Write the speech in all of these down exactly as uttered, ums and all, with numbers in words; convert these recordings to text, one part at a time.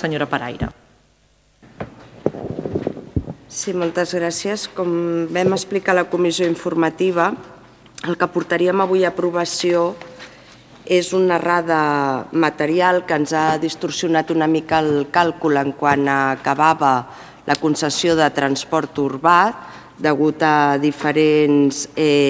senyora Paraire. Sí, moltes gràcies. Com vam explicar a la comissió informativa, el que portaríem avui a aprovació és una errada material que ens ha distorsionat una mica el càlcul en quan acabava la concessió de transport urbà, degut a diferents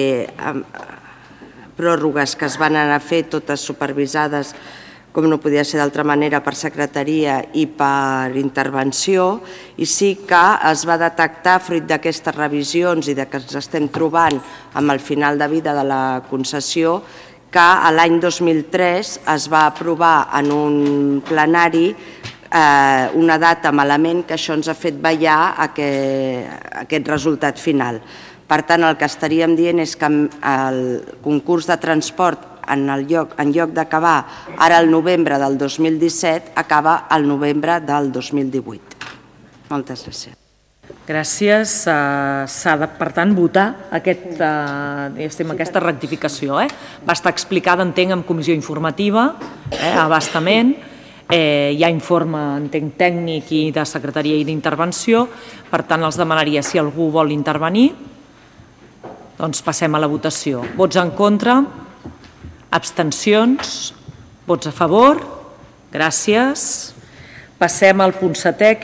pròrrogues que es van anar a fer, totes supervisades, com no podia ser d'altra manera, per secretaria i per intervenció, i sí que es va detectar, fruit d'aquestes revisions i que ens estem trobant amb el final de vida de la concessió, que l'any dos mil tres es va aprovar en un plenari una data malament, que això ens ha fet ballar aquest resultat final. Per tant, el que estaríem dient és que el concurs de transport, en lloc d'acabar ara el novembre del dos mil disset, acaba el novembre del dos mil divuit. Moltes gràcies. Gràcies. S'ha de, per tant, votar aquesta rectificació. Va estar explicada, entenc, en comissió informativa, a bastament. Hi ha informe, entenc, tècnic i de secretaria i d'intervenció. Per tant, els demanaria, si algú vol intervenir, doncs passem a la votació. Vots en contra? Abstencions? Vots a favor? Gràcies. Passem al punt setè, que